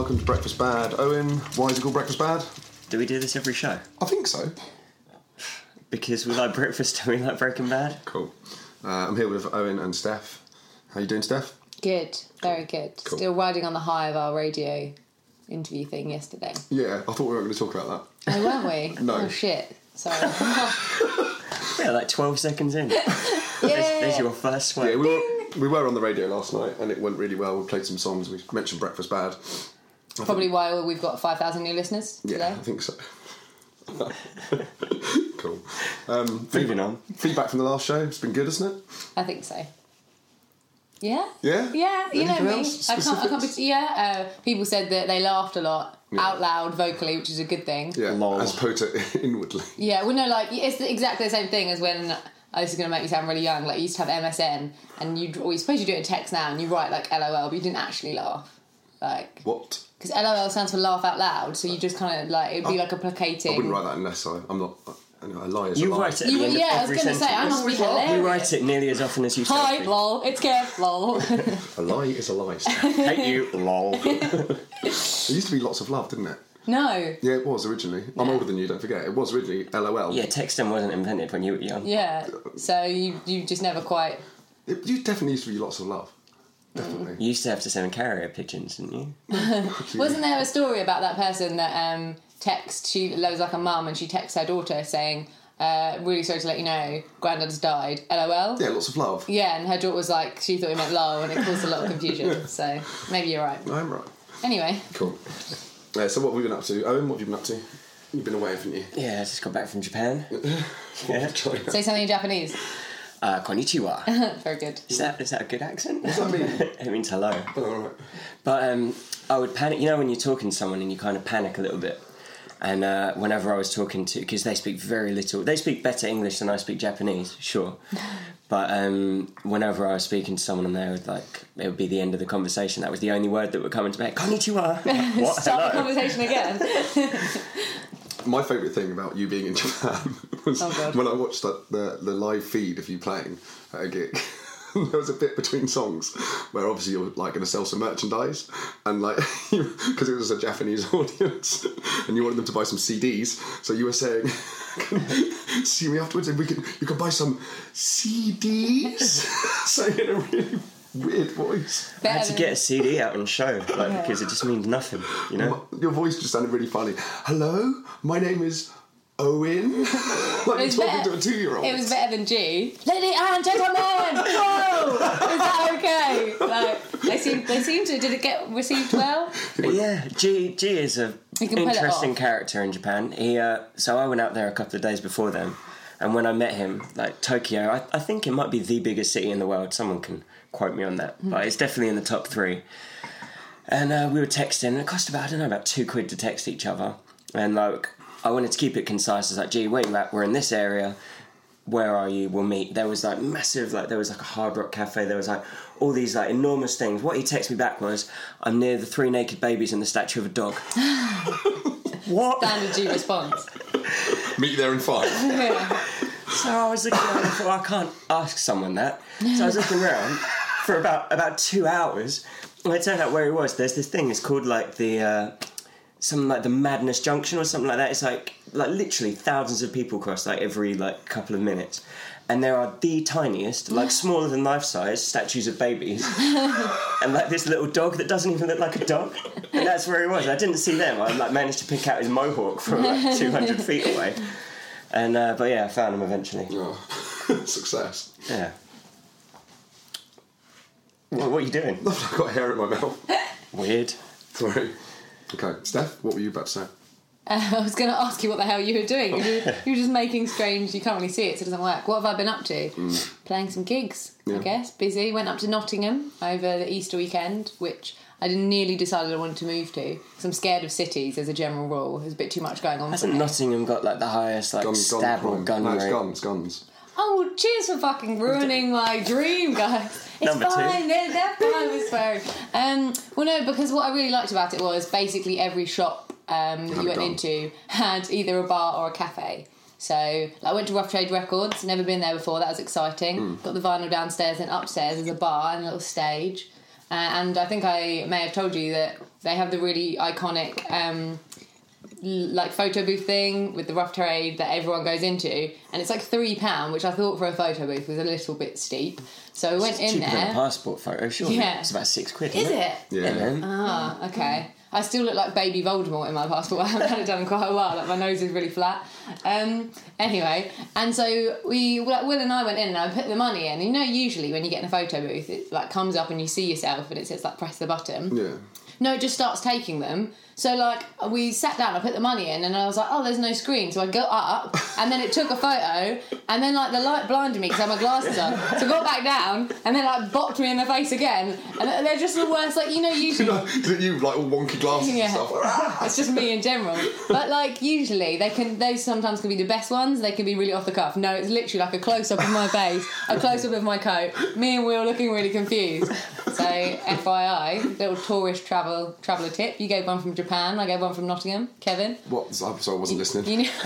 welcome to Breakfast Bad. Owen, why is it called Breakfast Bad? Do we do this every show? I think so. Because we like breakfast and we like Breaking Bad? Cool. I'm here with Owen and Steph. How you doing, Steph? Good, very good. Cool. Still riding on the high of our radio interview thing yesterday. Yeah, I thought we weren't going to talk about that. Oh, weren't we? No. Oh, shit. Sorry. Yeah, like 12 seconds in. There's your first sweat. Yeah, we were on the radio last night and it went really well. We played some songs. We mentioned Breakfast Bad. Probably why we've got 5,000 new listeners today. Yeah, I think so. Cool. Moving on. Feedback from the last show. It's been good, isn't it? I think so. Yeah? Yeah? Yeah, you know Anything me. else? I can't Specifics? people said that they laughed a lot, out loud, vocally, which is a good thing. Yeah, Lol. as opposed to inwardly. Yeah, well, no, like, it's exactly the same thing as when, this is going to make me sound really young, like, you used to have MSN, and you suppose you do it in text now, and you write, like, LOL, but you didn't actually laugh. Like... What? Because LOL stands for laugh out loud, so you just kind of, like, it'd be like a placating... I wouldn't write that unless I'm not... I lie is a You lie. write it at the end of I was every going to sentence. say, I must be hilarious. You write it nearly as often as you say Hi, it. lol, it's Kev, lol. A lie is a lie, Steph. Hate you, lol. There used to be lots of love, didn't it? No. Yeah, it was originally. I'm older than you, don't forget. It was originally LOL. Yeah, texting wasn't invented when you were young. Yeah, so you just never quite... You definitely used to be lots of love. Definitely. You used to have to send carrier pigeons, didn't you? Wasn't there a story about that person that there was like a mum and she texts her daughter saying, really sorry to let you know, Grandad's died, LOL? Yeah, lots of love. Yeah, and her daughter was like, she thought it meant lol, and it caused a lot of confusion, so maybe you're right. I'm right. Anyway. Cool. So what have we been up to? Owen, what have you been up to? You've been away, haven't you? Yeah, I just got back from Japan. Yeah. China. Say something in Japanese. Konnichiwa. Very good. Is that a good accent? What does that mean? It means hello. Oh, all right. But I would panic. You know when you're talking to someone and you kind of panic a little bit. And whenever I was talking to... Because they speak very little. They speak better English than I speak Japanese, sure. But whenever I was speaking to someone and it would be the end of the conversation. That was the only word that would come into my head. Konnichiwa. What? Start the Hello? conversation again. My favourite thing about you being in Japan was God. when I watched the live feed of you playing at a gig. There was a bit between songs where obviously you're like going to sell some merchandise, and like because it was a Japanese audience and you wanted them to buy some CDs, so you were saying, "See me afterwards, and you can buy some CDs." Saying in a really weird voice. I had to get a CD out and show, because it just means nothing, you know? Your voice just sounded really funny. Hello, my name is Owen. Like you're talking to a 2-year-old. It was better than G. Ladies and gentlemen, whoa! Is that okay? Like they seem to. Did it get received well? Yeah, G is a You can pull it interesting off. character in Japan. So I went out there a couple of days before them, and when I met him, like Tokyo, I think it might be the biggest city in the world. Someone can quote me on that, but it's definitely in the top 3. And we were texting, and it cost about £2 to text each other, and like I wanted to keep it concise. I was like, "Gee, where you at? We're in this area. Where are you? We'll meet." There was like massive, there was like a Hard Rock Cafe. There was like all these like enormous things. What he texted me back was, "I'm near the 3 naked babies and the statue of a dog." What? Standard G response. Meet you there in 5. Yeah. So I was looking around and I thought, I can't ask someone that. So I was looking around for about 2 hours, and it turned out where he was. There's this thing. It's called like the Madness Junction or something like that. It's like literally thousands of people cross like every couple of minutes, and there are the tiniest, like smaller than life size statues of babies, and like this little dog that doesn't even look like a dog. And that's where he was. I didn't see them. I managed to pick out his mohawk from like 200 feet away. And but yeah, I found him eventually. Oh, success. Yeah. What are you doing? I've got hair in my mouth. Weird. Sorry. Okay, Steph, what were you about to say? I was going to ask you what the hell you were doing. You were just making strange... You can't really see it, so it doesn't work. What have I been up to? Playing some gigs, I guess. Busy. Went up to Nottingham over the Easter weekend, which I nearly decided I wanted to move to, because I'm scared of cities as a general rule. There's a bit too much going on. Hasn't Nottingham got like the highest stab or gun no, rate? it's guns. Oh, well, cheers for fucking ruining my dream, guys. It's Number 2. fine. They're fine with swearing. Well, no, because what I really liked about it was basically every shop that you went into had either a bar or a cafe. So I went to Rough Trade Records, never been there before, that was exciting. Got the vinyl downstairs, and upstairs there's a bar and a little stage. And I think I may have told you that they have the really iconic like photo booth thing with the rough trade that everyone goes into, and it's like £3, which I thought for a photo booth was a little bit steep. So we went in Cheaper than a there. passport photo, surely. Yeah. It's about £6, Is isn't it? Yeah. man. Ah, okay. I still look like baby Voldemort in my passport. I haven't had it done in quite a while. Like my nose is really flat. Anyway, and so Will and I went in and I put the money in. You know, usually when you get in a photo booth, it like comes up and you see yourself and it says like press the button. Yeah. No, it just starts taking them. So, like, we sat down, I put the money in, and I was like, oh, there's no screen. So I got up, and then it took a photo, and then, like, the light blinded me because I had my glasses on. So I got back down, and then, like, bopped me in the face again. And they're just the worst, like, you know, usually... You like all wonky glasses and stuff. It's just me in general. But, like, usually, they sometimes can be the best ones. They can be really off the cuff. No, it's literally like a close-up of my face, a close-up of my coat, me and Will looking really confused. So, FYI, little tourist traveller tip. You gave one from Japan, I gave one from Nottingham. Kevin? What? So I wasn't listening. You know...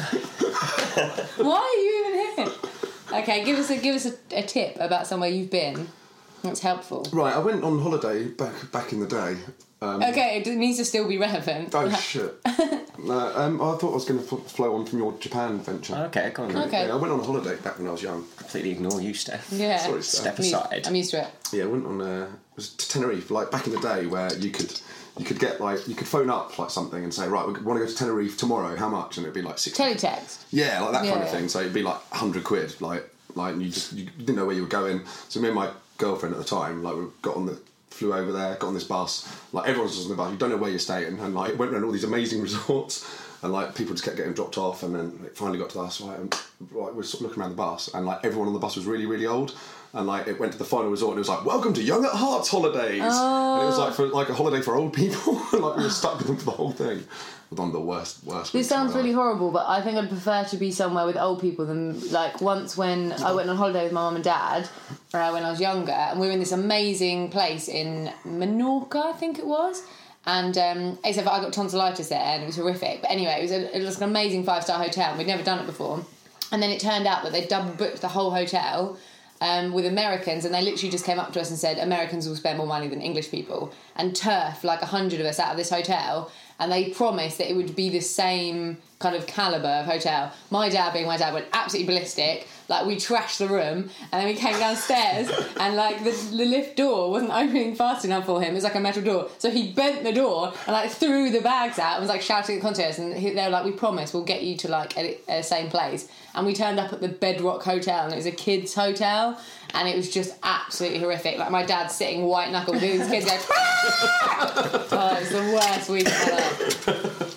Why are you even here? Okay, give us a tip about somewhere you've been that's helpful. Right, I went on holiday back in the day. Okay, it needs to still be relevant. Oh shit! I thought I was going to flow on from your Japan venture. Okay, go on. Okay. Yeah, I went on a holiday back when I was young. Completely ignore you, Steph. Yeah. Sorry, Steph. Step aside. I'm used to it. Yeah, I went on. It was to Tenerife, like back in the day, where you could get like you could phone up like something and say, right, we want to go to Tenerife tomorrow. How much? And it'd be like 60. Teletext. Yeah, like that kind of Yeah. thing. So it'd be like £100, like you didn't know where you were going. So me and my girlfriend at the time, like we flew over there, got on this bus. Like everyone's just on the bus. You don't know where you're staying, and like went around all these amazing resorts, and like people just kept getting dropped off, and then it finally got to us. Right, and we're sort of looking around the bus, and like everyone on the bus was really, really old. And like it went to the final resort, and it was like, "Welcome to Young at Heart's holidays." And it was like for like a holiday for old people. Like we were stuck with them for the whole thing. One of the worst. This sounds really horrible, but I think I'd prefer to be somewhere with old people than like once when I went on holiday with my mum and dad when I was younger, and we were in this amazing place in Menorca, I think it was. And except I got tonsillitis there, and it was horrific. But anyway, it was an amazing 5-star hotel, and we'd never done it before. And then it turned out that they double booked the whole hotel. With Americans, and they literally just came up to us and said Americans will spend more money than English people, and turf like 100 of us out of this hotel, and they promised that it would be the same kind of calibre of hotel. My dad went absolutely ballistic. Like we trashed the room, and then we came downstairs, and like the lift door wasn't opening fast enough for him. It was like a metal door, so he bent the door and like threw the bags out and was like shouting at the concierge, and they were like, "We promise we'll get you to like a same place." And we turned up at the Bedrock Hotel, and it was a kids' hotel, and it was just absolutely horrific. Like my dad's sitting white knuckle with his kids going, oh, it's the worst week of my life.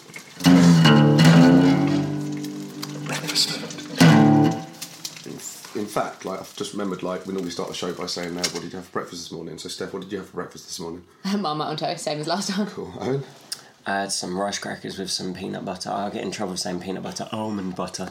In fact, like I've just remembered, like we normally start the show by saying, "What did you have for breakfast this morning?" So, Steph, what did you have for breakfast this morning? Marmite on toast, same as last time. Cool. Owen? I had some rice crackers with some peanut butter. I'll get in trouble saying peanut butter. Almond butter.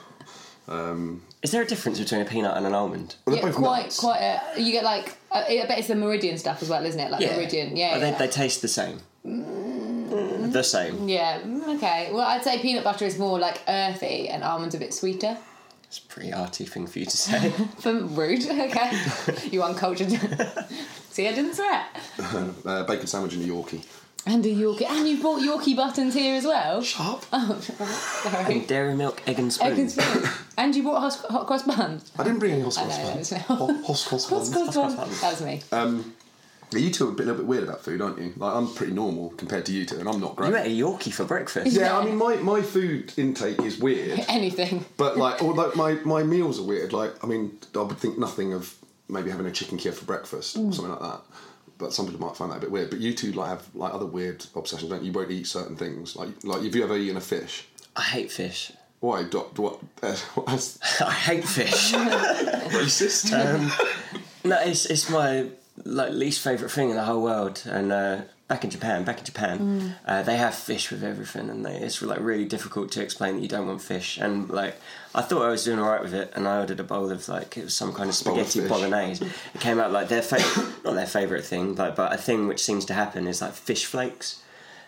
Is there a difference between a peanut and an almond? Well, Yeah, they're both nuts. you get like, I bet it's the Meridian stuff as well, isn't it? Like Meridian, yeah. They taste the same. The same. Yeah, okay. Well, I'd say peanut butter is more like earthy and almonds a bit sweeter. It's a pretty arty thing for you to say. Rude, okay. You uncultured. See, I didn't swear. Bacon sandwich and a Yorkie. And a Yorkie. And you bought Yorkie buttons here as well? Sharp. Oh, sorry. And dairy milk, egg and spoon. Egg and spoon. And you bought hot cross buns? I didn't bring any I know, Hoscross that buns. was Hoscross buns. That was me. You two are a little bit weird about food, aren't you? Like I'm pretty normal compared to you two, and I'm not great. You ate a Yorkie for breakfast. Yeah, I mean my food intake is weird, Anything. but like, or like my meals are weird. Like, I mean, I would think nothing of maybe having a chicken Kiev for breakfast or something like that. But some people might find that a bit weird. But you two like have like other weird obsessions, don't you? You won't eat certain things. Like have you ever eaten a fish? I hate fish. Why? What? I hate fish. Racist? No, it's my like least favourite thing in the whole world. And back in Japan, they have fish with everything, and it's like really difficult to explain that you don't want fish. And like, I thought I was doing alright with it, and I ordered a bowl of like it was some kind of spaghetti bolognese. It came out like not their favourite thing, but a thing which seems to happen is like fish flakes.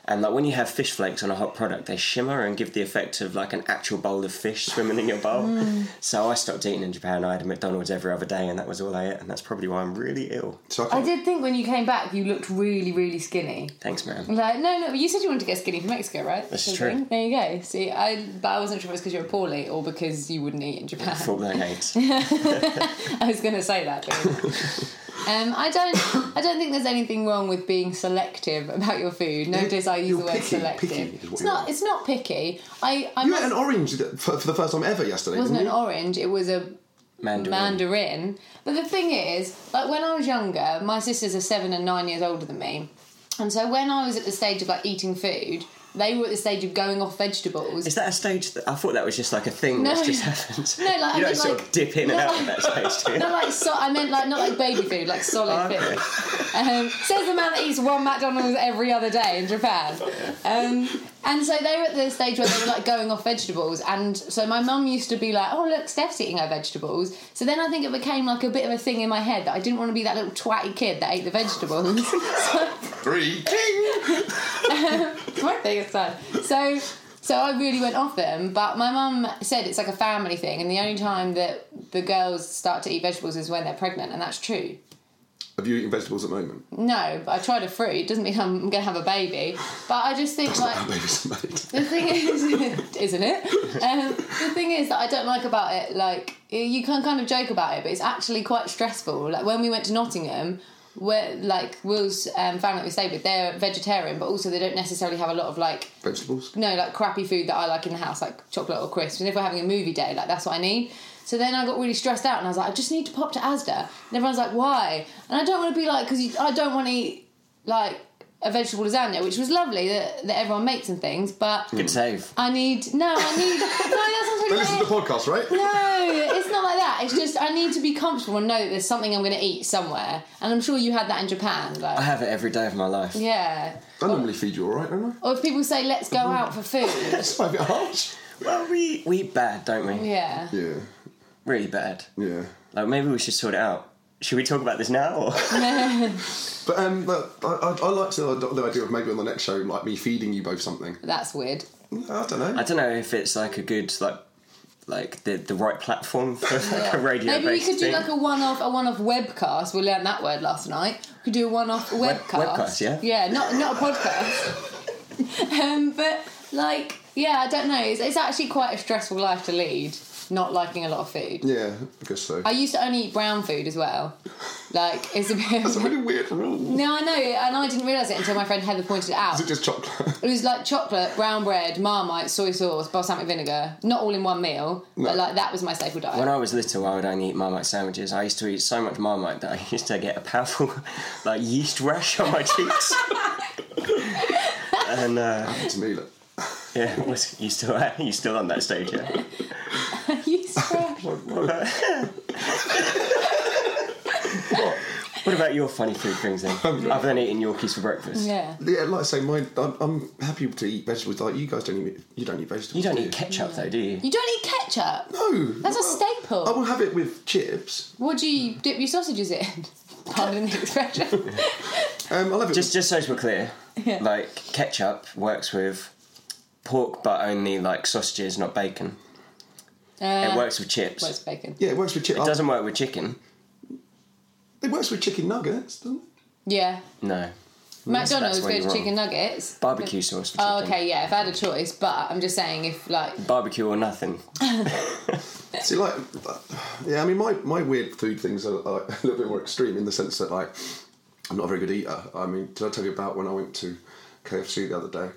And like when you have fish flakes on a hot product, they shimmer and give the effect of like an actual bowl of fish swimming in your bowl. So I stopped eating in Japan. I had a McDonald's every other day, and that was all I ate. And that's probably why I'm really ill. So I did think when you came back, you looked really, really skinny. Thanks, man. Like, no, you said you wanted to get skinny from Mexico, right? That's Sort of true. thing. There you go. See, but I wasn't sure if it was because you were poorly or because you wouldn't eat in Japan. Full blown AIDS. I was going to say that. But I don't think there's anything wrong with being selective about your food. Notice I use You're the word picky. selective. Picky is what It's you not. are. It's not picky. I You must, ate an orange for the first time ever yesterday. it wasn't an didn't you? orange. It was a mandarin. But the thing is, like when I was younger, my sisters are 7 and 9 years older than me, and so when I was at the stage of like eating food, they were at the stage of going off vegetables. Is that a stage that I thought that was just like a thing that's just happened? No, like you I don't mean, sort like, of dip in and out of that stage, do you? Not like I meant like not like baby food, like solid Okay. food. Says the man that eats one McDonald's every other day in Japan. And so they were at the stage where they were like going off vegetables, and so my mum used to be like, "Oh look, Steph's eating her vegetables." So then I think it became like a bit of a thing in my head that I didn't want to be that little twatty kid that ate the vegetables. Three. It's my biggest time. So I really went off them, but my mum said it's like a family thing, and the only time that the girls start to eat vegetables is when they're pregnant, and that's true. Have you eaten vegetables at the moment? No, but I tried a fruit. Doesn't mean I'm going to have a baby. But I just think That's like not how babies are made. the thing is, isn't it? The thing is that I don't like about it. Like you can kind of joke about it, but it's actually quite stressful. Like when we went to Nottingham, where like Will's family that we stayed with, they're vegetarian, but also they don't necessarily have a lot of like Vegetables? no like crappy food that I like in the house, like chocolate or crisps. And if we're having a movie day, like that's what I need. So then I got really stressed out and I was like, I just need to pop to Asda. And everyone's like, why? And I don't want to be like, because I don't want to eat like a vegetable lasagna, which was lovely that everyone makes and things, but Good save. no, that sounds They really listen to the weird. podcast, right? No, it's not like that. It's just I need to be comfortable and know that there's something I'm going to eat somewhere. And I'm sure you had that in Japan. I Like, have it every day of my life. yeah. I normally feed you alright, don't I? Or if people say, let's go out for food. It's a bit harsh. Well, we eat bad, don't we? Yeah. Yeah. Really bad. Yeah. Like maybe we should sort it out. Should we talk about this now? Or? But I like the idea of maybe on the next show, like me feeding you both something. That's weird. I don't know. I don't know if it's like a good like the right platform for like a radio. Maybe we could do thing. like a one-off webcast. We learned that word last night. We could do a one-off webcast. webcast, yeah? Yeah, not a podcast. But like, yeah, I don't know. It's actually quite a stressful life to lead. Not liking a lot of food. Yeah, I guess so. I used to only eat brown food as well. Like, it's a bit. That's a really weird rule. No, I know, and I didn't realise it until my friend Heather pointed it out. Is it just chocolate? It was like chocolate, brown bread, Marmite, soy sauce, balsamic vinegar. Not all in one meal, but like that was my staple diet. When I was little, I would only eat Marmite sandwiches. I used to eat so much Marmite that I used to get a powerful like yeast rash on my cheeks. And To me, look. yeah, you still on that stage? Yeah. You swear. What about your funny food things then? Other than eating Yorkies for breakfast. Yeah. Yeah, like I say, I'm happy to eat vegetables. Like you guys don't eat vegetables. You don't do eat ketchup though, do you? You don't eat ketchup? No, That's a staple. I will have it with chips. What do you dip your sausages in? Pardon the expression. I'll have it. Just so we're clear, Yeah. like ketchup works with pork, but only like sausages, not bacon. It works with chips. Where's bacon? Yeah, it works with chips. It doesn't work with chicken. It works with chicken nuggets, doesn't it? Yeah. No. McDonald's that's where goes you're chicken nuggets. Barbecue sauce for chicken. Oh, okay, yeah, if I had a choice, but I'm just saying if, like... Barbecue or nothing. See, like, yeah, I mean, my weird food things are like, a little bit more extreme in the sense that, like, I'm not a very good eater. I mean, did I tell you about when I went to KFC the other day?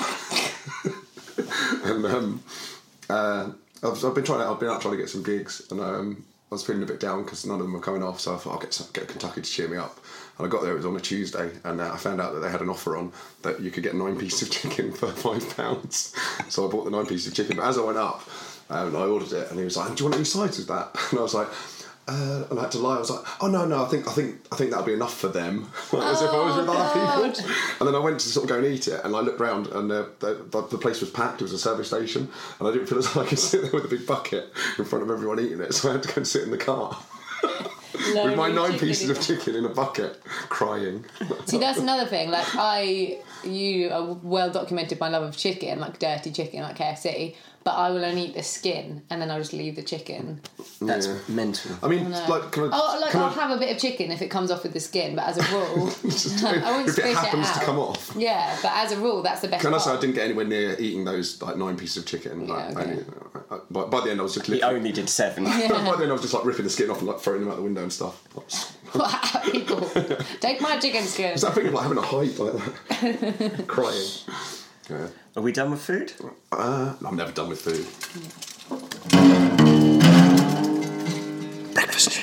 And I've been out trying to get some gigs, and I was feeling a bit down because none of them were coming off, so I thought I'll get a Kentucky to cheer me up. And I got there, it was on a Tuesday, and I found out that they had an offer on that you could get 9 pieces of chicken for £5. So I bought the 9 pieces of chicken, but as I went up, I ordered it, and he was like, "Do you want any sides with that?" And I was like, and I had to lie. I was like, "Oh no, I think that'll be enough for them." As if I was with other people. And then I went to sort of go and eat it, and I looked round, and the place was packed. It was a service station, and I didn't feel as though I could sit there with a big bucket in front of everyone eating it, so I had to go and sit in the car. with my 9 chicken pieces in of chicken in a bucket, crying. See, that's another thing. Like, you are well documented my love of chicken, like dirty chicken, like KFC. But I will only eat the skin, and then I'll just leave the chicken. That's mental. I mean, like, I'll have a bit of chicken if it comes off with the skin, but as a rule, I won't if squish it happens out. to come off. Yeah, but as a rule, that's the best Can I part. say I didn't get anywhere near eating those like 9 pieces of chicken? Like, okay. by the end, I was just He literally. only did 7. By the end, I was just like ripping the skin off and like throwing them out the window and stuff. People, take my chicken skin. Is that thing of like having a height like that? Crying. Yeah. Are we done with food? I'm never done with food. Breakfast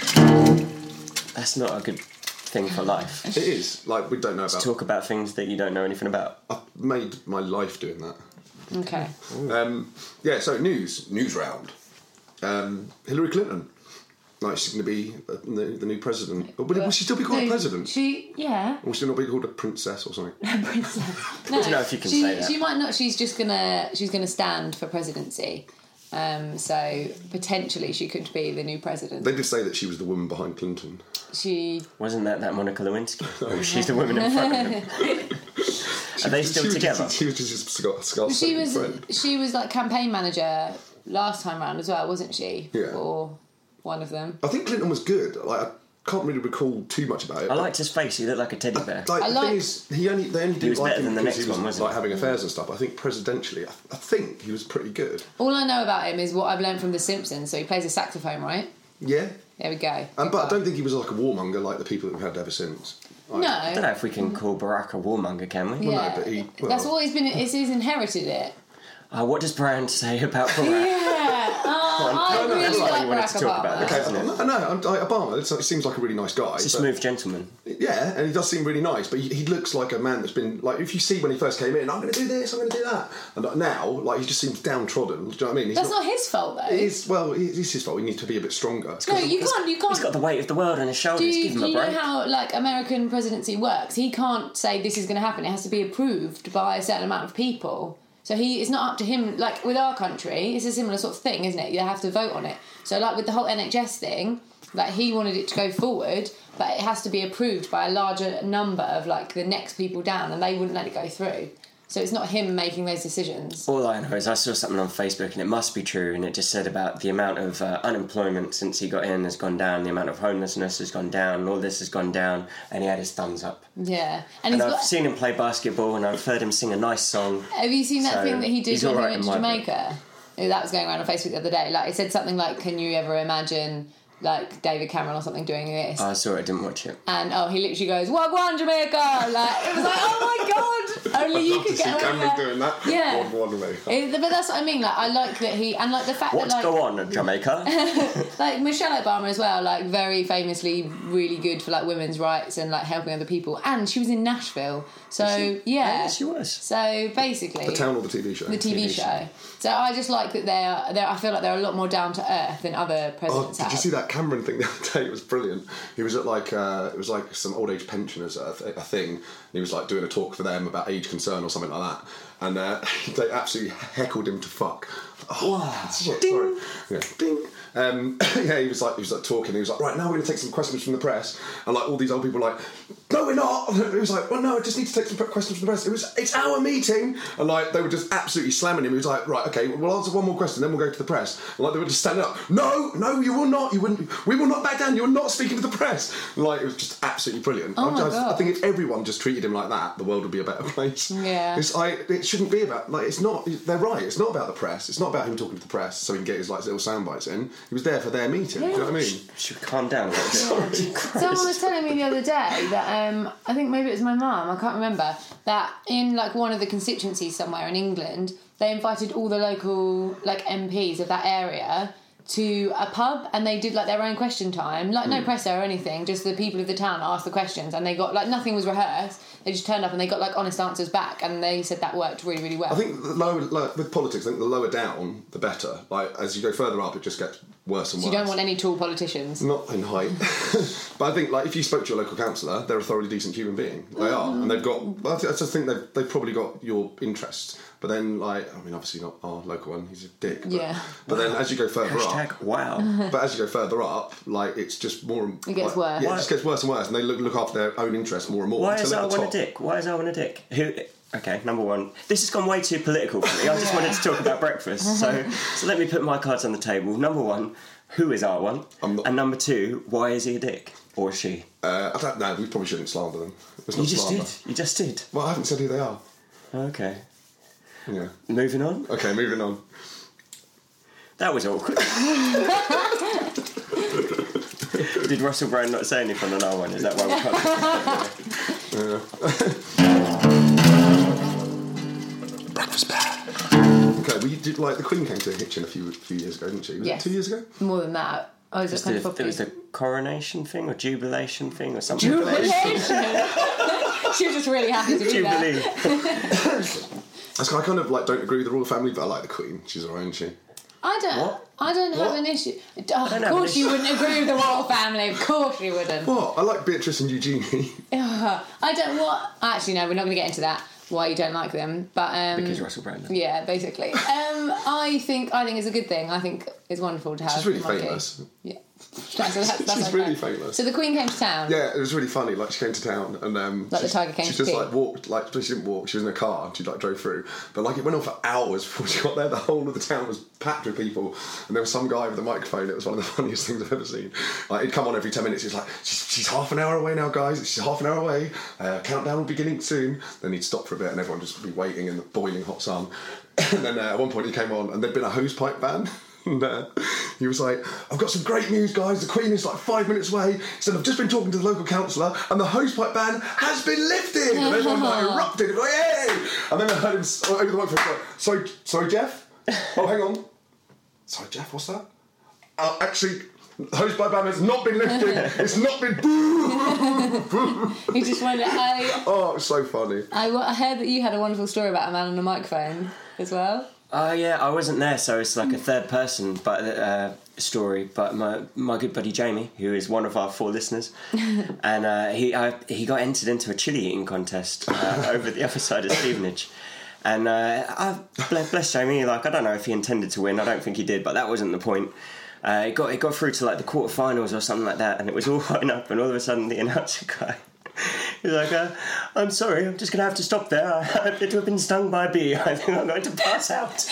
news. That's not a good thing for life. It is. Like, we don't know about. Talk about things that you don't know anything about. I've made my life doing that. Okay. Yeah, so news round. Hillary Clinton. Like, she's going to be the new president. Or will she still be called a president? Yeah. Or will she not be called a princess or something? Princess. No, I don't know if you can say that. She might not. She's gonna stand for presidency. So potentially she could be the new president. They did say that she was the woman behind Clinton. She Wasn't that Monica Lewinsky? Oh, she's the woman in front of him. Are they still together? She was just Scott's friend. she was like campaign manager last time round as well, wasn't she? Yeah. For one of them. I think Clinton was good. Like, I can't really recall too much about it. I liked his face. He looked like a teddy bear. Like, the thing is, they only didn't was like better him than the because next he was one, wasn't like he? having affairs and stuff. I think presidentially, I think he was pretty good. All I know about him is what I've learned from The Simpsons. So he plays a saxophone, right? Yeah. There we go. But I don't think he was like a warmonger like the people that we've had ever since. Like, I don't No. know if we can call Barack a warmonger, can we? Yeah. no, but That's what he's been. He's inherited it. What does Brian say about Barack? Yeah. I no, really that's what like you wanted Barack to talk about, Obama. okay. Obama. It seems like a really nice guy. He's a but- smooth gentleman. Yeah, and he does seem really nice, but he looks like a man that's been like. If you see when he first came in, I'm going to do this, I'm going to do that, and like, now, like, he just seems downtrodden. Do you know what I mean? He's That's not his fault though. It is, well, it is his fault. He needs to be a bit stronger. No, you can't. He's got the weight of the world on his shoulders. Do Give him a you know break. how like American presidency works? He can't say this is going to happen. It has to be approved by a certain amount of people. So it's not up to him. Like with our country, it's a similar sort of thing, isn't it? You have to vote on it. So like with the whole NHS thing, like he wanted it to go forward, but it has to be approved by a larger number of like the next people down, and they wouldn't let it go through. So it's not him making those decisions. All I know is I saw something on Facebook and it must be true, and it just said about the amount of unemployment since he got in has gone down, the amount of homelessness has gone down, and all this has gone down, and he had his thumbs up. Yeah, and And he's I've got. seen him play basketball, and I've heard him sing a nice song. Have you seen that So, thing that he did he's when he all right went in to my book. Jamaica? That was going around on Facebook the other day. Like it said something like, "Can you ever imagine like David Cameron or something doing this?" I saw it, didn't watch it. And he literally goes, "Wagwan Jamaica!" Like it was like, "Oh my god!" Only you could get away Cameron with doing that. Yeah. One way. But that's what I mean. Like I like that he and like the fact What's that like go on, Jamaica? like Michelle Obama as well, like very famously really good for like women's rights and like helping other people. And she was in Nashville, so yeah. Yes, she was. So basically, The Town or the TV show? the TV show. So I just like that they're. I feel like they're a lot more down to earth than other Oh, presidents did have. you see that Cameron thing the other day? It was brilliant. He was at like it was like some old age pensioners a thing. And he was like doing a talk for them about age concern or something like that. And they absolutely heckled him to fuck. Oh, shit, sorry. Yeah, ding. Yeah, he was like talking. He was like, right now we're going to take some questions from the press, and like all these old people were like, no, we're not. And he was like, well, no, I just need to take some questions from the press. It's our meeting, and like they were just absolutely slamming him. He was like, right, okay, we'll answer one more question, then we'll go to the press. And like they were just standing up. No, you will not. You wouldn't. We will not back down. You're not speaking to the press. And like it was just absolutely brilliant. Oh my God. I think if everyone just treated him like that, the world would be a better place. Yeah. It shouldn't be about like it's not. They're right. It's not about the press. It's not about him talking to the press so he can get his like little sound bites in. He was there for their meeting. Do you know what I mean? Should we calm down a little bit? Someone was telling me the other day that I think maybe it was my mum, I can't remember, that in like one of the constituencies somewhere in England, they invited all the local like MPs of that area to a pub, and they did like their own question time, like no presser or anything, just the people of the town asked the questions, and they got like nothing was rehearsed. They just turned up and they got like honest answers back, and they said that worked really, really well. I think the lower, like, with politics, I think the lower down, the better. Like as you go further up, it just gets worse and worse. You don't want any tall politicians. Not in height, but I think like if you spoke to your local councillor, they're a thoroughly decent human being. They are, and they've got. I just think they've probably got your interests, but But then, like, I mean, obviously not our local one. He's a dick. But, Yeah. But then, as you go further Hashtag wow. but as you go further up, like, it's just more. It gets worse. Yeah, it just gets worse and worse, and they look after their own interests more and more. Why until is at the Arwen a top. dick? Why is Arwen a dick? Who? Okay, number one. This has gone way too political for me. I just wanted to talk about breakfast. So let me put my cards on the table. Number one, who is Arwen? And number two, why is he a dick? Or she? I don't know. We probably shouldn't slander them. It's not You just slander. did. You just did. Well, I haven't said who they are. Okay. Yeah. Moving on. Okay, moving on. That was awkward. Did Russell Brand not say anything on our one? Is that why we can't? Breakfast bear. Okay, well, you did, like, the Queen came to Hitchin a few years ago, didn't she? Was Yes. it 2 years ago? More than that. Oh, is it kind of There properly? was the coronation thing or jubilation thing or something. Jubilation. She was just really happy to be there. Jubilee. I kind of, like, don't agree with the royal family, but I like the Queen. She's alright, isn't she? I don't have an issue. Oh, have of course an you issue. wouldn't agree with the royal family. Of course you wouldn't. What? I like Beatrice and Eugenie. I don't what. Actually, no, we're not going to get into that. Why you don't like them, but Because Russell Brand. yeah, basically. I think it's a good thing. I think it's wonderful to have. She's really a monarchy. famous. Yeah. That's She's okay. really famous. So the Queen came to town. Yeah, it was really funny. Like, she came to town and Like the tiger came she to just tea. like walked. Like, she didn't walk. She was in a car and she like drove through. But like, it went on for hours before she got there. The whole of the town was packed with people, and there was some guy with a microphone. It was one of the funniest things I've ever seen. Like, he'd come on every 10 minutes. He's like, she's half an hour away now, guys. She's half an hour away. Countdown will be beginning soon. Then he'd stop for a bit, and everyone just would be waiting in the boiling hot sun. And then at one point he came on, and there'd been a hosepipe ban. And he was like, I've got some great news, guys. The Queen is like 5 minutes away. He said, I've just been talking to the local councillor and the hosepipe ban has been lifted. And everyone like erupted. It was like, yay! And then I heard him over the microphone like, sorry, Jeff? Oh, hang on. Sorry, Jeff, what's that? Actually, the hosepipe ban has not been lifted. It's not been... He just wanted to... Oh, it's so funny. I heard that you had a wonderful story about a man on a microphone as well. Oh yeah, I wasn't there, so it's like a third person story. But my good buddy Jamie, who is one of our 4 listeners, and he got entered into a chili eating contest over the other side of Stevenage. And bless Jamie, like, I don't know if he intended to win. I don't think he did, but that wasn't the point. It got through to like the quarterfinals or something like that, and it was all line up, and all of a sudden the announcer guy. He's like, I'm sorry, I'm just going to have to stop there. I appear to have been stung by a bee. I think I'm going to pass out.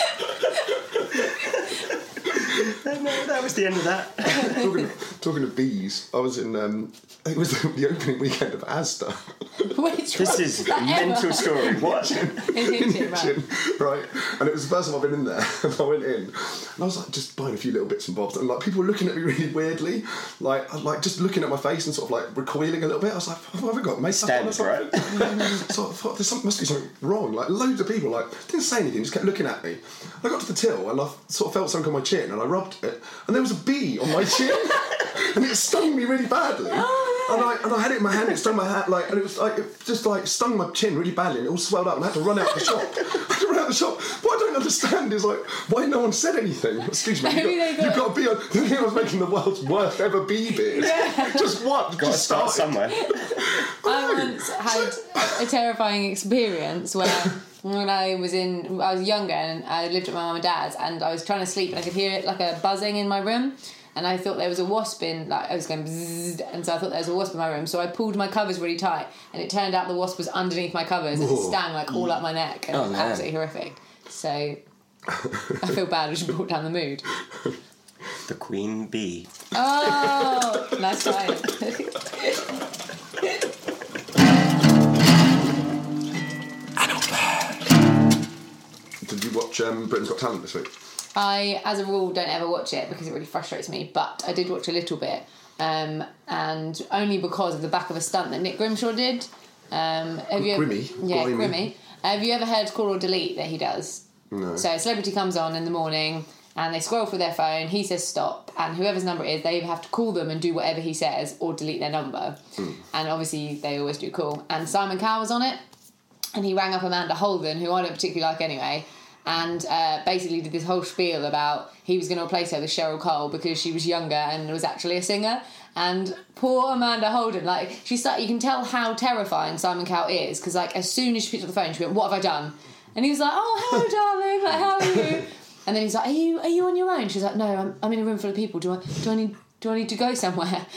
And that was the end of that. Talking of bees, I was in, it was the opening weekend of Asda. Which This is a mental story. What? In Hitchin, right. Right, and it was the first time I've been in there, and I went in, and I was like just buying a few little bits and bobs, and like people were looking at me really weirdly, like just looking at my face and sort of like recoiling a little bit. I was like, have I got makeup on or Standard, something? right? So I thought must be something wrong. Like loads of people like didn't say anything, just kept looking at me. I got to the till and I sort of felt something on my chin, and I rubbed it, and there was a bee on my chin, and it stung me really badly. And I had it in my hand, it stung my hand, like, and it was like, it just like stung my chin really badly, and it all swelled up, and I had to run out the shop. What I don't understand is like, why no one said anything? Excuse me, you've got to be on. The thing I was making the world's worst ever bee beard. Yeah. Just what? Got to start somewhere. I once had a terrifying experience where when I was younger and I lived at my mum and dad's, and I was trying to sleep and I could hear like a buzzing in my room, and I thought there was a wasp in, like I was going bzzz, and so I thought there was a wasp in my room, so I pulled my covers really tight, and it turned out the wasp was underneath my covers and it stung like all up my neck, and it was absolutely horrific. So I feel bad, we should brought down the mood. The Queen Bee. Oh, nice try. Did you watch Britain's Got Talent this week? I, as a rule, don't ever watch it because it really frustrates me, but I did watch a little bit, and only because of the back of a stunt that Nick Grimshaw did. Grimmy? Yeah, Blimey. Grimmy. Have you ever heard Call or Delete that he does? No. So a celebrity comes on in the morning and they scroll through their phone, he says stop, and whoever's number it is, they either have to call them and do whatever he says or delete their number. And obviously they always do call. And Simon Cowell was on it, and he rang up Amanda Holden, who I don't particularly like anyway, and basically did this whole spiel about he was going to replace her with Cheryl Cole because she was younger and was actually a singer. And poor Amanda Holden, like, you can tell how terrifying Simon Cowell is, because like as soon as she picked up the phone, she went, "What have I done?" And he was like, oh, hello, darling, like, how are you? And then he's like, are you on your own? She's like, no, I'm in a room full of people. Do I need to go somewhere?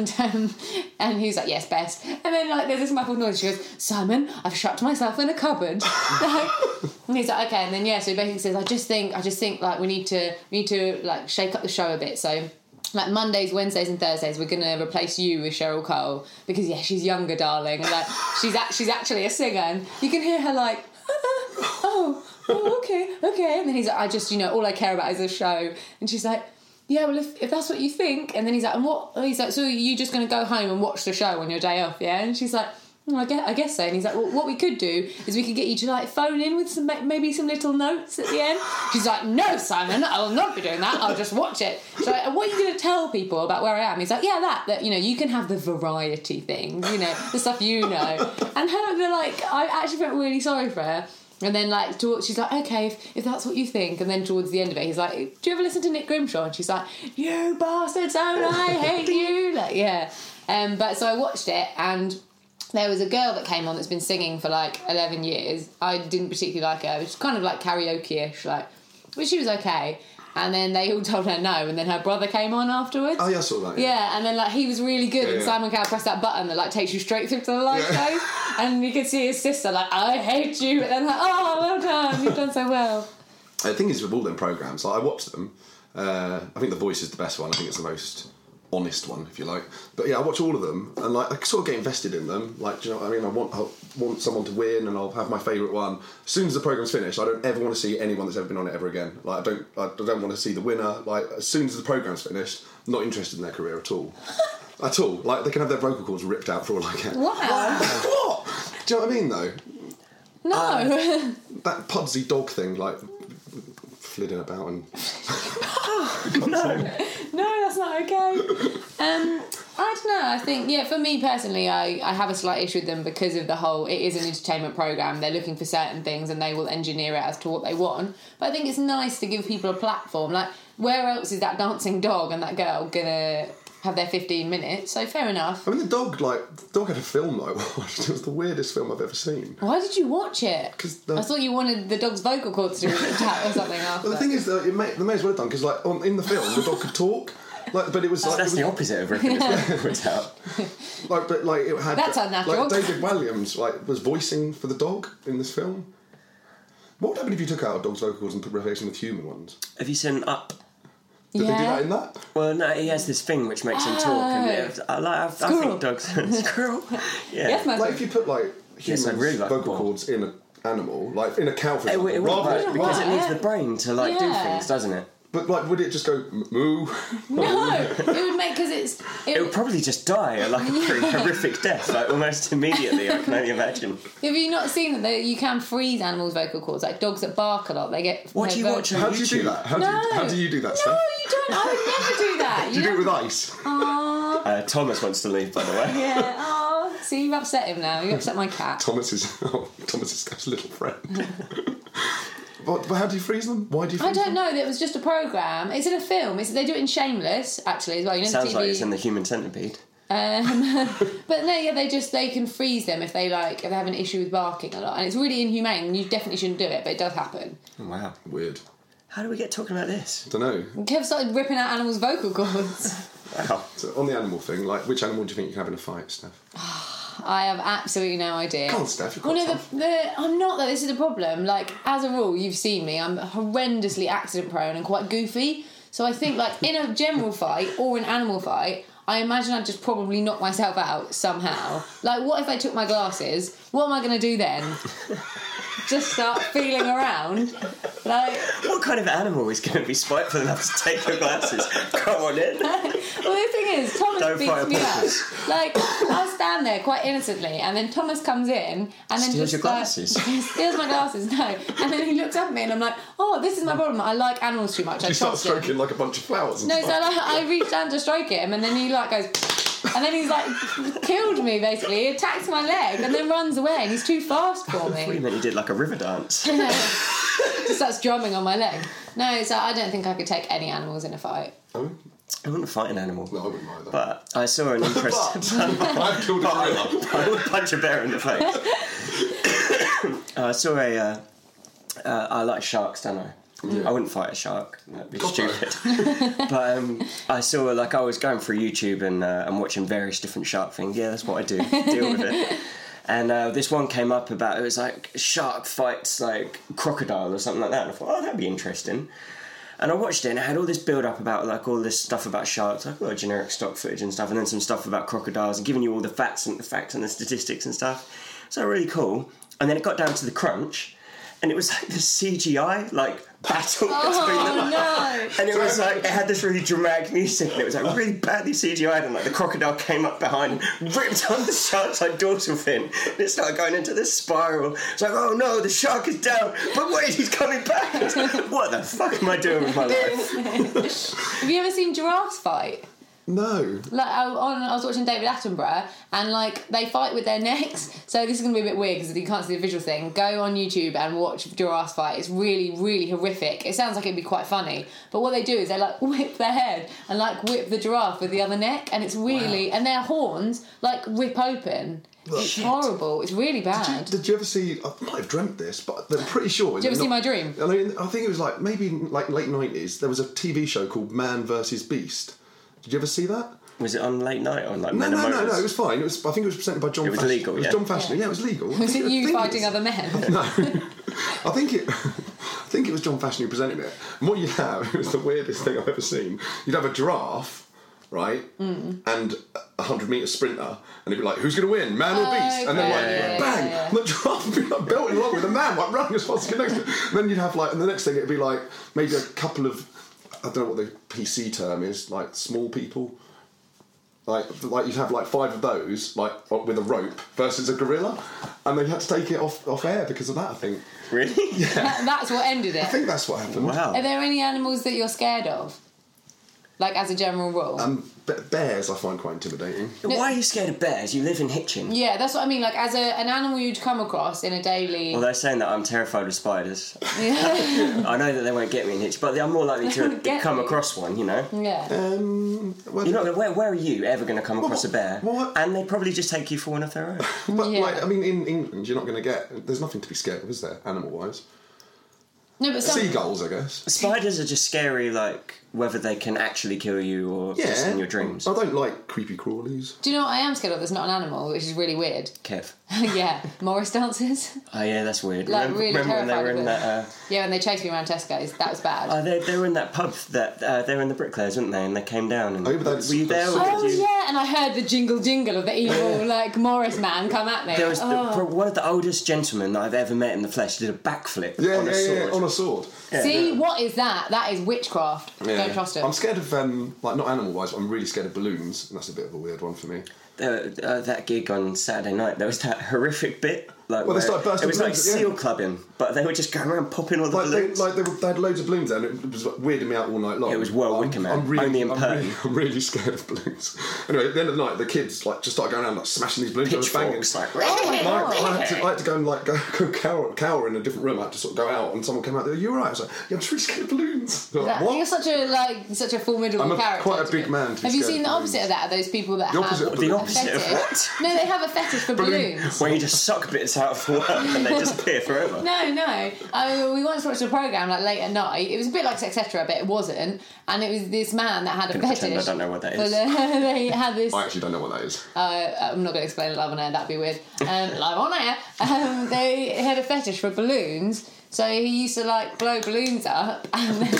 And he's like, yes, Bess. And then like there's this muffled noise. She goes, Simon, I've shut myself in a cupboard. And he's like, okay. And then so he basically says, I just think like we need to like shake up the show a bit. So like Mondays, Wednesdays, and Thursdays, we're gonna replace you with Cheryl Cole because she's younger, darling, and like she's actually a singer, and you can hear her like, oh, okay. And then he's like, I just all I care about is the show, and she's like, yeah, well, if that's what you think. And then he's like, and what? He's like, so you're just going to go home and watch the show on your day off, yeah? And she's like, I guess so. And he's like, well, what we could do is we could get you to like phone in with maybe some little notes at the end. She's like, no, Simon, I will not be doing that. I'll just watch it. She's like, what are you going to tell people about where I am? He's like, yeah, that you can have the variety things, the stuff And her, like, I actually felt really sorry for her. And then, like, she's like, okay, if that's what you think. And then towards the end of it, he's like, do you ever listen to Nick Grimshaw? And she's like, you bastards, don't I hate you? Like, yeah. But so I watched it, and there was a girl that came on that's been singing for, like, 11 years. I didn't particularly like her. It was kind of, like, karaoke-ish, like, but she was okay. And then they all told her no, and then her brother came on afterwards. Oh, yeah, I saw that. Yeah, and then like he was really good, and Simon Cowell pressed that button that like takes you straight through to the live show, and you could see his sister like, I hate you, but then like, oh, well done, you've done so well. The thing is with all them programmes, like, I watched them. I think The Voice is the best one. I think it's the most honest one, if you like. But yeah, I watch all of them, and like I sort of get invested in them. Like, do you know what I mean? I want someone to win, and I'll have my favourite one. As soon as the programme's finished, I don't ever want to see anyone that's ever been on it ever again. Like, I don't want to see the winner. Like, as soon as the programme's finished, I'm not interested in their career at all. At all. Like, they can have their vocal cords ripped out for all I care. Wow. What? Do you know what I mean, though? No. That Pudsey dog thing, like, flitting about and... No, that's not okay. I don't know, I think, for me personally, I have a slight issue with them because of the whole, it is an entertainment programme, they're looking for certain things and they will engineer it as to what they want. But I think it's nice to give people a platform. Like, where else is that dancing dog and that girl gonna have their 15 minutes? So fair enough. I mean, the dog had a film that I watched. It was the weirdest film I've ever seen. Why did you watch it? Because I thought you wanted the dog's vocal cords to be ripped out or something after. Well, the thing is, they may as well have done, because like in the film, the dog could talk. Like, but it was like... That's the opposite of ripping his vocal cords out. But it had... That's unnatural. Like, David Walliams, was voicing for the dog in this film. What would happen if you took out a dog's vocal cords and replaced them with human ones? Have you seen Up? Did they do that in that? Well, no, he has this thing which makes him talk, and I think dogs... Squirrel? Yeah. Yes, like, if you put, human vocal cords in an animal, like in a cow, for example... It wouldn't because it needs the brain to, do things, doesn't it? But, would it just go moo? No, it would make, because it would probably just die a pretty horrific death, almost immediately, I can only imagine. Have you not seen that you can freeze animals' vocal cords? Like dogs that bark a lot, they get... What do you watch on YouTube? How do you do that? How do you do that, Steph? No, you don't. I would never do that. Do you do it with ice? Aww. Thomas wants to leave, by the way. Yeah, aww. See, you've upset him now. You've upset my cat. Thomas is Steph's little friend. But how do you freeze them? Why do you freeze them? I don't know. It was just a programme. It's in a film. They do it in Shameless, actually, as well. You know, sounds like it's in The Human Centipede. But no, yeah, they can freeze them if they have an issue with barking a lot, and it's really inhumane. And you definitely shouldn't do it, but it does happen. Oh, wow, weird. How do we get talking about this? I don't know. Kev started ripping out animals' vocal cords. Wow. So on the animal thing, which animal do you think you can have in a fight, Steph? I have absolutely no idea. Come on, Steph, you're quite tough. I'm not, though. This is the problem. As a rule, you've seen me. I'm horrendously accident-prone and quite goofy. So I think, in a general fight or an animal fight, I imagine I'd just probably knock myself out somehow. What if I took my glasses? What am I going to do then? Just start feeling around? What kind of animal is going to be spiteful enough to take your glasses? Come on in. Well, the thing is, Thomas beats me up. I'll stand there quite innocently, and then Thomas comes in and then steals your glasses. Steals my glasses, no. And then he looks up at me and I'm like, oh, this is my problem. I like animals too much. You start stroking like a bunch of flowers. No, so I reach down to stroke him, and then he goes... And then he's killed me, basically. He attacks my leg and then runs away, and he's too fast for me. I thought you meant he did a river dance. Just starts drumming on my leg. No, so I don't think I could take any animals in a fight. Oh? I wouldn't fight an animal. No, I wouldn't either. But I saw an interesting... I've killed a gorilla. I would punch a bear in the face. I saw I like sharks, don't I? I wouldn't fight a shark. That'd be stupid. But I saw, like, I was going through YouTube and watching various different shark things. Yeah, that's what I do. Deal with it. And this one came up about, it was like shark fights like crocodile or something like that. And I thought, oh, that'd be interesting. And I watched it and it had all this build up about like all this stuff about sharks, like a lot of generic stock footage and stuff, and then some stuff about crocodiles and giving you all the facts and the statistics and stuff. So really cool. And then it got down to the crunch. And it was like the CGI, like, battle between them. No. And it was like, it had this really dramatic music, and it was like really badly CGI'd, and like the crocodile came up behind and ripped on the shark's like dorsal fin. And it started going into this spiral. It's like, oh no, the shark is down, but wait, he's coming back. What the fuck am I doing with my life? Have you ever seen giraffes fight? No. Like I was watching David Attenborough, and like they fight with their necks. So this is going to be a bit weird because you can't see the visual thing. Go on YouTube and watch giraffes fight. It's really, really horrific. It sounds like it'd be quite funny, but what they do is they like whip their head and like whip the giraffe with the other neck, and it's really and their horns like rip open. It's horrible. It's really bad. Did you ever see? I might have dreamt this, but I'm pretty sure. Did you ever see My Dream? I mean, I think it was like maybe like late 90s. There was a TV show called Man vs Beast. Did you ever see that? Was it on late night on like No. It was fine. It was. I think it was presented by John. It was Fashioner. legal. It was John Fashioner. Yeah, it was legal. Was it you fighting other men? No, I think it was John Fashioner who presented it. And what you have, it was the weirdest thing I've ever seen. You'd have a giraffe, right, and a 100-metre sprinter, and it'd be like, who's going to win, man or beast? And then bang, and the giraffe would be like belting along with a man, like running as fast as he can next to it. And then you'd have like, and the next thing it'd be like maybe a couple of, I don't know what the PC term is, like small people. Like you'd have like 5 of those, like with a rope, versus a gorilla, and they had to take it off air because of that. I think. Really? Yeah. That's what ended it. I think that's what happened. Wow. Are there any animals that you're scared of? Like as a general rule? Bears I find quite intimidating. Why are you scared of bears? You live in Hitchin. Yeah, that's what I mean. Like as an animal you'd come across in a daily. Well, they're saying that I'm terrified of spiders. Yeah. I know that they won't get me in Hitch, but I'm more likely to come across one, you know? Yeah. Well, You're not, where are you ever going to come across a bear? What? And they probably just take you for one of their own. but Yeah. like, I mean, in England, you're not going to get. There's nothing to be scared of, is there? Animal-wise, No, but seagulls, I guess. Spiders are just scary, like, whether they can actually kill you or just in your dreams. I don't like creepy crawlies. Do you know what I am scared of that's not an animal, which is really weird? Kev. Yeah, Morris dancers. Oh, yeah, that's weird. Like, really remember when they were terrified in of that... Yeah, when they chased me around Tesco's, that was bad. They were in that pub that they were in the Bricklayers, weren't they? And they came down. And Oh, but that's- were you there? Or Oh did you... yeah, and I heard the jingle of the evil like Morris man come at me. There was one of the oldest gentlemen that I've ever met in the flesh did a backflip on a sword. on a sword. See, what is that? That is witchcraft. Yeah. Don't trust it. I'm scared of like not animal-wise, but I'm really scared of balloons, and that's a bit of a weird one for me. That gig on Saturday night, there was that horrific bit. Like Well, they started bursting it was like balloons at the seal end. clubbing, but they were just going around popping all the balloons. They had loads of balloons there, and it was like, weirding me out all night long. It was well Wicker Man, only in Perth. I'm really scared of balloons. Anyway, at the end of the night, the kids like just started going around like smashing these balloons. Pitchforks, like, I had to go and like go cower in a different room. I had to sort of go out, and someone came out there. You're right. I was like, yeah, I'm just really scared of balloons. Like, what? You're such a formidable I'm character. quite a to big be- man to be Have you scared seen of the balloons. opposite of that? Are those people that The have opposite of The balloons. opposite of fetish? what? No, they have a fetish for balloons. Where you just suck bits out of the world and they disappear forever. No. I mean, we once watched a programme like late at night. It was a bit like Etc., but it wasn't. And it was this man that had a Gonna pretend fetish. I don't know what that for is. they had this. I actually don't know what that is. I'm not going to explain it live on air. That'd be weird. Live on air. They had a fetish for balloons. So he used to like blow balloons up and then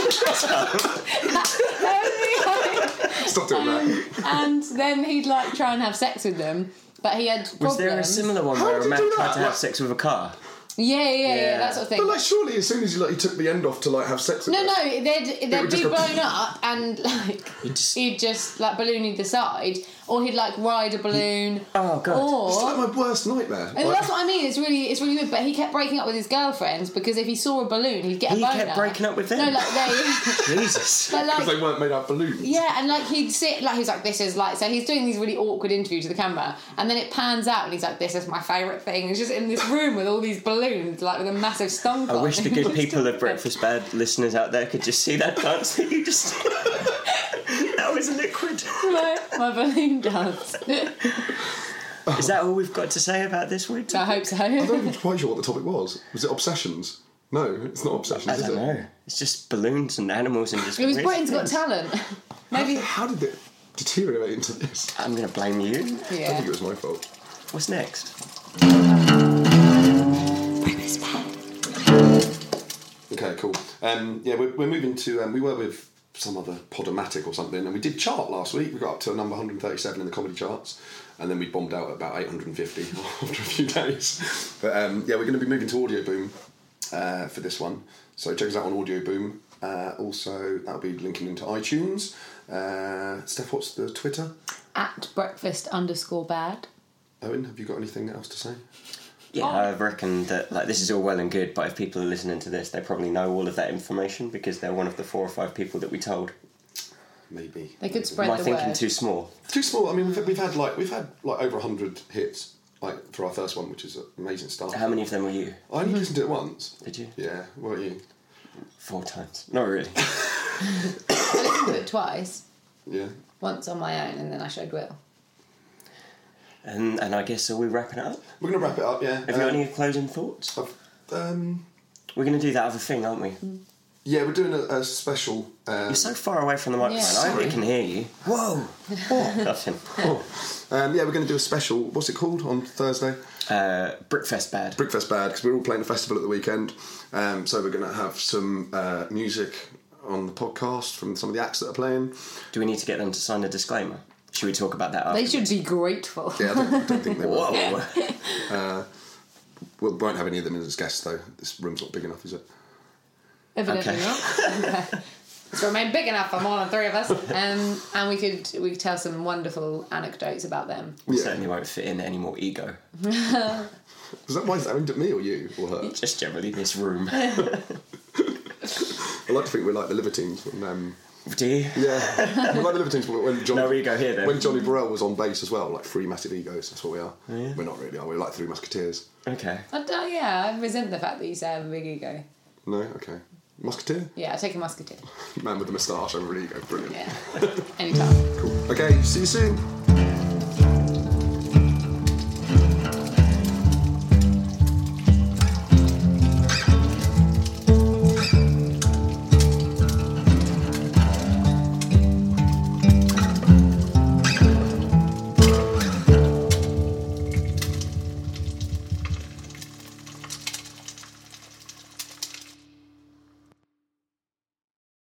Stop doing that. and then he'd like try and have sex with them. But he had problems. Was there a similar one How where did a you man do tried that? to have Like- sex with a car? Yeah, that sort of thing. But like, surely as soon as he took the end off to like have sex with No, it, they'd would be just go- blown up and like he'd just like balloon either side, or he'd like ride a balloon. Oh, God. Or it's like my worst nightmare. and Like, that's what I mean. It's really weird. But he kept breaking up with his girlfriends because if he saw a balloon, he'd get a He boner. kept breaking up with them? No, like they. Jesus. But like because they weren't made out of balloons. yeah, and like he'd sit like he's like this is like so he's doing these really awkward interviews to the camera, and then it pans out and he's like this is my favourite thing. He's just in this room with all these balloons like with a massive stonk I on. wish the good people of Breakfast Bad listeners out there could just see that dance that you just That was liquid. my balloon dance. Is that all we've got to say about this week? I hope so. I don't even quite sure what the topic was. Was it obsessions? No, it's not obsessions, I is don't it? know. It's just balloons and animals and just. It was weird Britain's Got things. Talent. Maybe. How did it deteriorate into this? I'm going to blame you. I don't think Yeah. it was my fault. What's next? Breakfast bad. Okay, cool. Yeah, we're moving to. We were with some other Podomatic or something, and we did chart last week. We got up to number 137 in the comedy charts, and then we bombed out at about 850 after a few days. But yeah, we're going to be moving to Audio Boom for this one. So check us out on Audio Boom. Also, that'll be linking into iTunes. Steph, what's the Twitter? At breakfast_bad. Owen, have you got anything else to say? Yeah, I reckon that like this is all well and good, but if people are listening to this, they probably know all of that information because they're one of the 4 or 5 people that we told. Maybe They could spread Am I the thinking word. too small? too small. I mean, we've had like over 100 hits like for our first one, which is an amazing start. How many of them were you? I only listened to it once. Did you? Yeah, what about you? 4 times. Not really. I listened to it twice. Yeah. Once on my own, and then I showed Will. And I guess, are we wrapping it up? We're going to wrap it up, yeah. Have you got any closing thoughts? We're going to do that other thing, aren't we? Yeah, we're doing a special. You're so far away from the microphone. Yeah. I only can hear you. Whoa! Nothing. Yeah, we're going to do a special. What's it called on Thursday? Brickfest Bad. Brickfest Bad, because we're all playing a festival at the weekend. So we're going to have some music on the podcast from some of the acts that are playing. Do we need to get them to sign a disclaimer? Should we talk about that after? They should be grateful. Yeah, I don't think they will. Whoa! We won't have any of them as guests, though. This room's not big enough, is it? Evidently Okay. not. It's remained big enough for more than 3 of us. And we could tell some wonderful anecdotes about them. We Yeah. certainly won't fit in any more ego. Why is that aimed at me or you or her? Just generally this room. I like to think we're like the Libertines. When, Do you? yeah, we're like the Libertines when Johnny, No ego here then. when Johnny Burrell was on bass as well, like 3 massive egos. That's what we are. Yeah. We're not really, are we? We're like 3 Musketeers. Okay. Yeah, I resent the fact that you say I have a big ego. No, okay. Musketeer, Yeah, I take a musketeer. man with the moustache over an ego, brilliant. Yeah. Anytime. Cool. Okay, see you soon.